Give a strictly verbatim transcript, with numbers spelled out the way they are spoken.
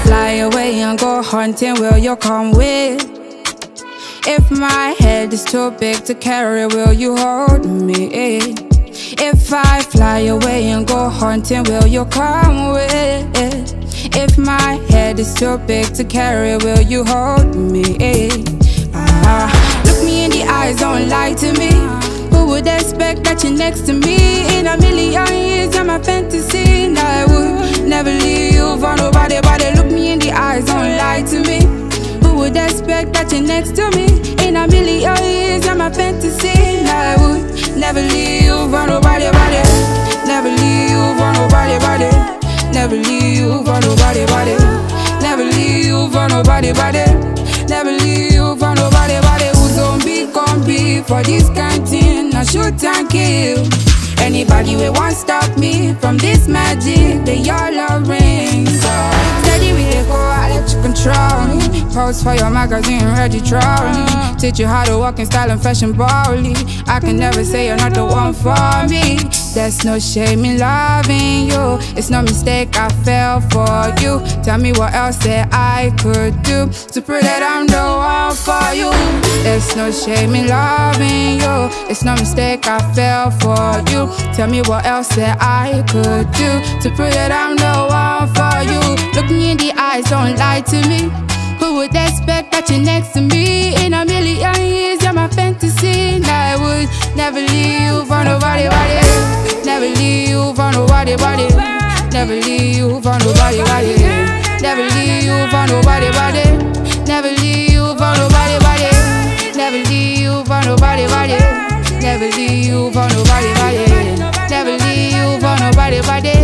fly away and go hunting, will you come with? If my head is too big to carry, will you hold me? If I fly away and go hunting, will you come with? If my head is too big to carry, will you hold me? Ah, look me in the eyes, don't lie to me. Who would expect that you're next to me? In a million years, you're my fantasy, and I would never leave you for nobody. Body, look me in the eyes, don't lie to me. Who would expect that you're next to me? In a million years, you're my fantasy, and I would never leave you for nobody. Body, never leave you for nobody. Body, never leave you for nobody. Body, never leave you for nobody. Body, never leave you for nobody. Body, who's gonna be, gon' be for this canteen? I shoot and kill anybody who won't stop me from this magic. They all love rings. So steady we dey go, I let you control me. Post for your magazine, ready troll me. Teach you how to walk in style and fashion boldly. I can never say you're not the one for me. There's no shame in loving you. It's no mistake I fell for you. Tell me what else that I could do to prove that I'm the one for you. There's no shame in loving you. It's no mistake I fell for you. Tell me what else that I could do to prove that I'm the one for you. Look me in the eyes, don't lie to me. Who would expect that you're next to me? In a million years, you're my fantasy, and I would never leave you for nobody, body. Never leave you for nobody, body. Never leave you for nobody, body. Never leave you for nobody, body. Never leave you for nobody, body. Never leave you for nobody, body. Never leave you for nobody, body. Never leave you for nobody, body.